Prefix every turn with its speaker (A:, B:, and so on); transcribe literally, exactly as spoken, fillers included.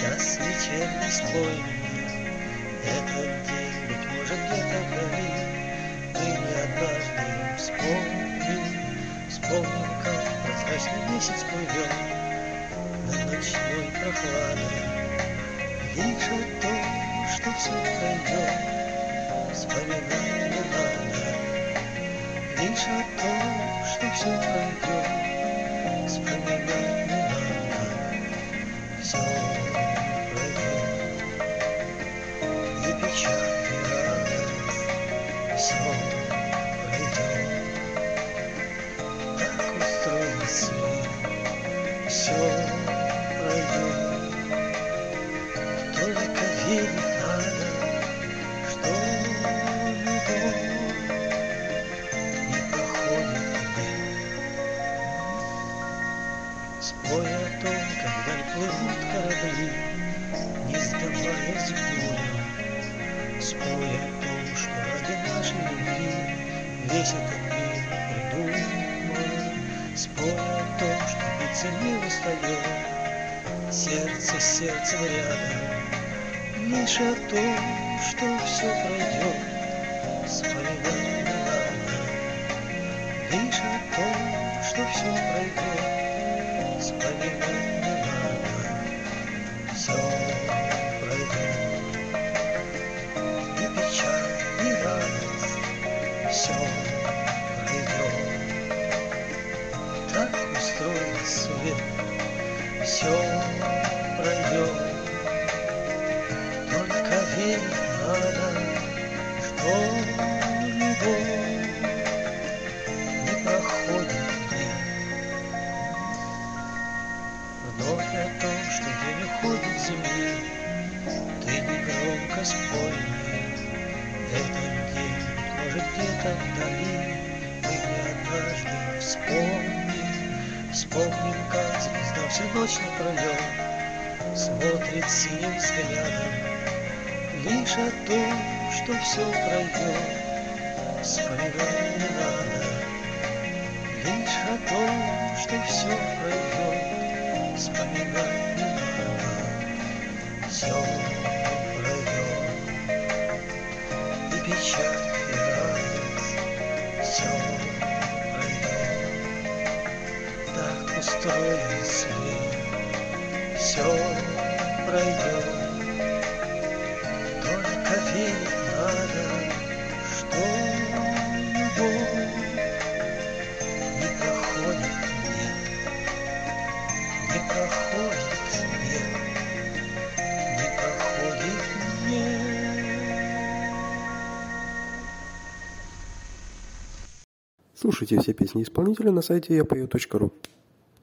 A: Час вечерний спой мне, этот день, быть может, где-то вдали. Мы не однажды вспомним, вспомним, как прозрачный месяц плывет над ночной прохладой. Лишь о том, что все пройдет, вспоминать не надо. Лишь о том, что все пройдет, вспоминать не надо. Все пройдет, и печаль, и радость, все пройдет. Так устроен свет, все пройдет. Только верить надо, что любовь не проходит век. Спой о том, как вдаль плывут корабли, не сдаваясь в бурю. Спой о том, что ради нашей любви весь этот мир придуман. Спой о том, что биться не устает сердце с сердцем рядом. Лишь о том, что все пройдет, вспоминать не надо. Лишь о том, что все пройдет, вспоминать не надо. Все пройдет, и печаль, и радость, все пройдет. Так устроен свет, все пройдет. Только верить надо, что любовь не проходит век. Вновь о том, что день уходит с земли, ты негромко спой мне. Этот день, может, где-то вдали, мы не однажды вспомним. Вспомним, как звезда всю ночь напролет смотрит синим взглядом. Лишь о том, что все пройдет, вспоминать не надо. Лишь о том, что все пройдет, вспоминать не надо. Все пройдет, и печаль, и радость, все пройдет. Так устроен свет, все пройдет. Только верить надо, что любовь не проходит век, не проходит век, не проходит век.
B: Слушайте все песни исполнителя на сайте я пою точка ру.